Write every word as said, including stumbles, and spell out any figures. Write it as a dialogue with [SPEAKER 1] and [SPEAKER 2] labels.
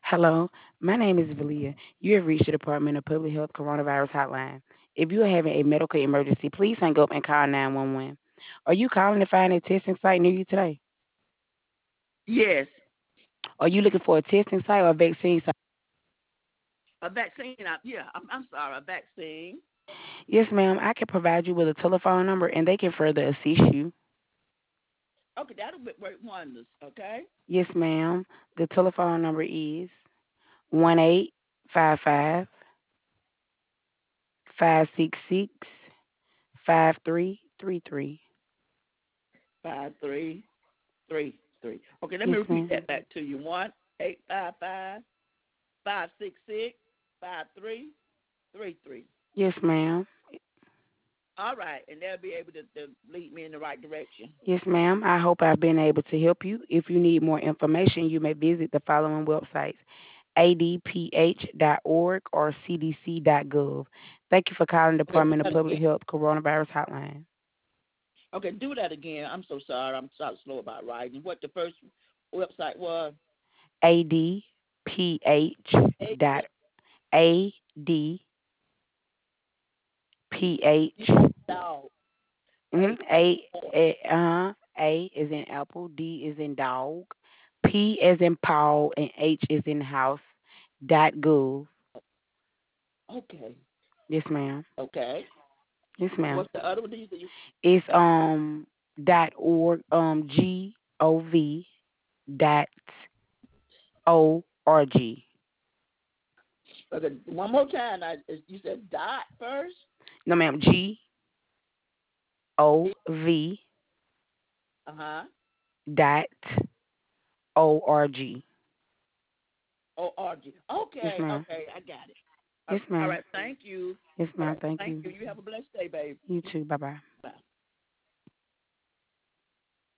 [SPEAKER 1] Hello, my name is Valia. You have reached the Department of Public Health Coronavirus Hotline. If you are having a medical emergency, please hang up and call nine one one. Are you calling to find a testing site near you today?
[SPEAKER 2] Yes,
[SPEAKER 1] Are you looking for a testing site or a vaccine site?
[SPEAKER 2] a vaccine. I, yeah, I'm, I'm sorry, a vaccine.
[SPEAKER 1] Yes, ma'am. I can provide you with a telephone number and they can further assist you.
[SPEAKER 2] Okay, that'll be work wonders. Okay,
[SPEAKER 1] Yes, ma'am. The telephone number is one eight five five five six six five three three three.
[SPEAKER 2] five three three three. Okay, let me
[SPEAKER 1] Yes,
[SPEAKER 2] repeat
[SPEAKER 1] ma'am.
[SPEAKER 2] that back to you. One eight five five five six six five three three three.
[SPEAKER 1] Yes, ma'am.
[SPEAKER 2] All right, and they'll be able to, to lead me in the right direction.
[SPEAKER 1] Yes, ma'am. I hope I've been able to help you. If you need more information, you may visit the following websites: a d p h dot org or c d c dot gov. Thank you for calling the
[SPEAKER 2] Okay, do
[SPEAKER 1] Department of
[SPEAKER 2] that
[SPEAKER 1] Public
[SPEAKER 2] again.
[SPEAKER 1] Health Coronavirus Hotline.
[SPEAKER 2] Okay, do that again. I'm so sorry. I'm so slow about writing. What the first website was?
[SPEAKER 1] A D P H
[SPEAKER 2] A
[SPEAKER 1] dot A D P H.
[SPEAKER 2] dog.
[SPEAKER 1] Mm-hmm.
[SPEAKER 2] A
[SPEAKER 1] A, A, uh, A is in apple, D is in dog, P is in Paul, and H is in house. Dot gov.
[SPEAKER 2] okay.
[SPEAKER 1] Yes, ma'am.
[SPEAKER 2] Okay.
[SPEAKER 1] Yes, ma'am.
[SPEAKER 2] What's the other one? Did you
[SPEAKER 1] It's um dot org um G O V dot O R G.
[SPEAKER 2] okay, one more time? I, you said dot first.
[SPEAKER 1] No ma'am, G O V
[SPEAKER 2] Uh huh.
[SPEAKER 1] dot O R G.
[SPEAKER 2] O R G.
[SPEAKER 1] Yes
[SPEAKER 2] Okay.
[SPEAKER 1] ma'am.
[SPEAKER 2] Okay. I got it. Uh,
[SPEAKER 1] Yes
[SPEAKER 2] all
[SPEAKER 1] ma'am.
[SPEAKER 2] right. Thank you.
[SPEAKER 1] Yes
[SPEAKER 2] All
[SPEAKER 1] ma'am,
[SPEAKER 2] right.
[SPEAKER 1] thank
[SPEAKER 2] Thank
[SPEAKER 1] you.
[SPEAKER 2] you. You have a blessed day, babe.
[SPEAKER 1] You too. Bye bye.